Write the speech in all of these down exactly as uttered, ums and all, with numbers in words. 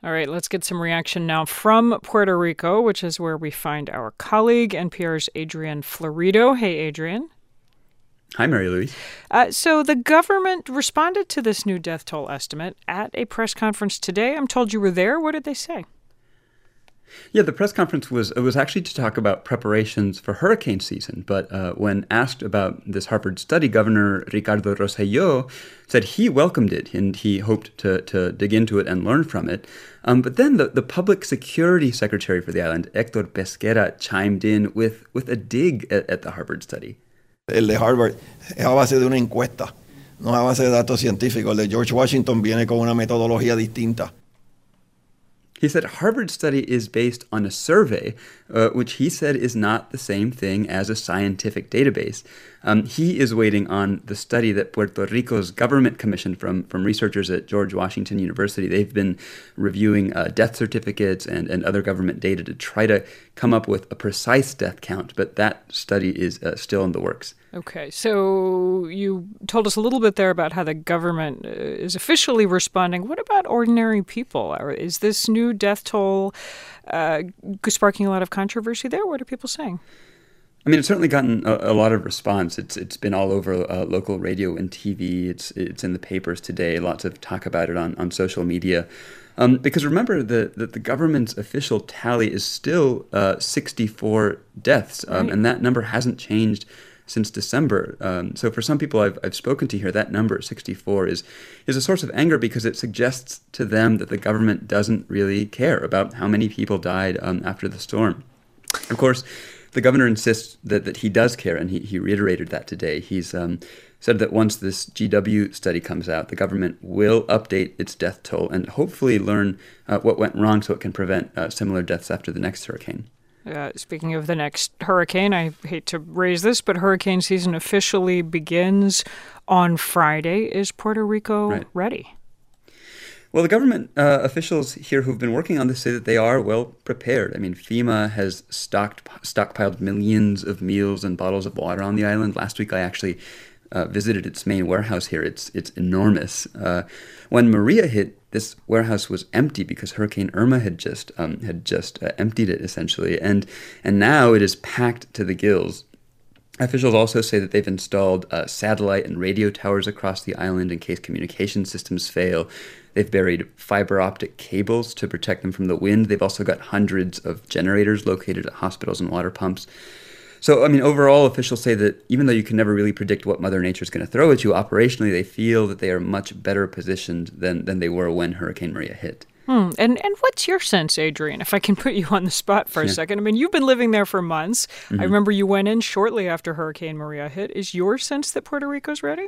All right, let's get some reaction now from Puerto Rico, which is where we find our colleague, N P R's Adrian Florido. Hey, Adrian. Hi, Mary Louise. Uh, so the government responded to this new death toll estimate at a press conference today. I'm told you were there. What did they say? Yeah, the press conference was it was actually to talk about preparations for hurricane season. But uh, when asked about this Harvard study, Governor Ricardo Rosselló said he welcomed it and he hoped to, to dig into it and learn from it. Um, but then the, the public security secretary for the island, Héctor Pesquera, chimed in with, with a dig at, at the Harvard study. El de Harvard es a base de una encuesta, no a base de datos científicos. El de George Washington viene con una metodología distinta. He said Harvard's study is based on a survey, uh, which he said is not the same thing as a scientific database. Um, he is waiting on the study that Puerto Rico's government commissioned from, from researchers at George Washington University. They've been reviewing uh, death certificates and, and other government data to try to come up with a precise death count, but that study is uh, still in the works. Okay, so you told us a little bit there about how the government is officially responding. What about ordinary people? Is this new death toll uh, sparking a lot of controversy there? What are people saying? I mean, it's certainly gotten a, a lot of response. It's it's been all over uh, local radio and T V. It's it's in the papers today. Lots of talk about it on, on social media. Um, because remember that the, the government's official tally is still uh, sixty-four deaths, um, Right. and that number hasn't changed since December. Um, so for some people I've I've spoken to here, that number sixty-four is is a source of anger because it suggests to them that the government doesn't really care about how many people died um, after the storm. Of course, the governor insists that, that he does care, and he, he reiterated that today. He's um, said that once this G W study comes out, the government will update its death toll and hopefully learn uh, what went wrong so it can prevent uh, similar deaths after the next hurricane. Uh, speaking of the next hurricane, I hate to raise this, but hurricane season officially begins on Friday. Is Puerto Rico Right. ready? Well, the government uh, officials here who've been working on this say that they are well prepared. I mean, FEMA has stocked, stockpiled millions of meals and bottles of water on the island. Last week, I actually uh, visited its main warehouse here. It's it's enormous. Uh, when Maria hit, this warehouse was empty because Hurricane Irma had just um, had just uh, emptied it essentially, and and now it is packed to the gills. Officials also say that they've installed uh, satellite and radio towers across the island in case communication systems fail. They've buried fiber optic cables to protect them from the wind. They've also got hundreds of generators located at hospitals and water pumps. So, I mean, overall, officials say that even though you can never really predict what Mother Nature is going to throw at you, operationally, they feel that they are much better positioned than, than they were when Hurricane Maria hit. Hmm. And and what's your sense, Adrian, if I can put you on the spot for a Yeah. second? I mean, you've been living there for months. Mm-hmm. I remember you went in shortly after Hurricane Maria hit. Is your sense that Puerto Rico's ready?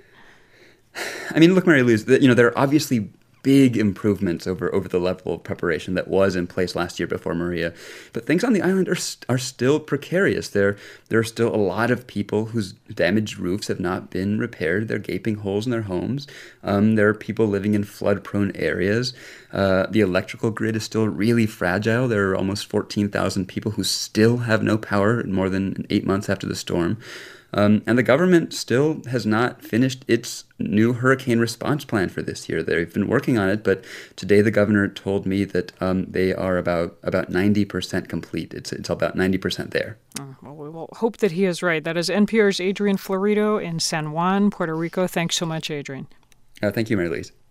I mean, look, Mary Louise, that, you know, there are obviously big improvements over, over the level of preparation that was in place last year before Maria. But things on the island are st- are still precarious. There, there are still a lot of people whose damaged roofs have not been repaired. There are gaping holes in their homes. Um, there are people living in flood-prone areas. Uh, the electrical grid is still really fragile. There are almost fourteen thousand people who still have no power more than eight months after the storm. Um, and the government still has not finished its new hurricane response plan for this year. They've been working on it, but today the governor told me that um, they are about about ninety percent complete. It's it's about ninety percent there. Oh, well, we will hope that he is right. That is N P R's Adrian Florido in San Juan, Puerto Rico. Thanks so much, Adrian. Uh, thank you, Mary Louise.